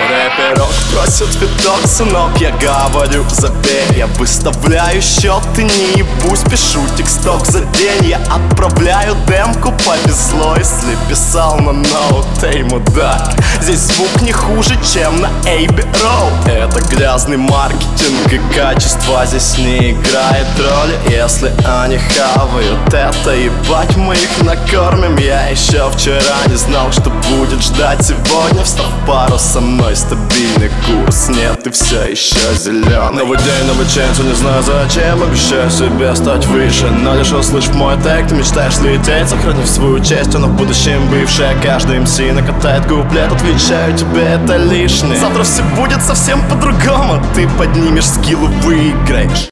Рэперок просит цветок, сынок, я говорю, забей. Я выставляю счет и не ебусь, пишу тексток за день. Я отправляю демку, повезло, если писал на ноут. Эй, мудак, здесь звук не хуже, чем на Abbey Road. Это грязный маркетинг, и качество здесь не играет роли. Если они хавают это, ебать, мы их накормим. Я еще вчера не знал, что будет ждать сегодня. Встав в пару со мной, стабильный курс, нет, и все еще зеленый. Новый день, новый ченс, не знаю зачем. Обещаю себе стать выше, но лишь услышав мой тег, ты мечтаешь лететь, сохранив свою честь. Но в будущем бывшая, каждый МС накатает куплет. Отвечаю тебе, это лишнее. Завтра все будет совсем по-другому. Ты поднимешь скилл и выиграешь.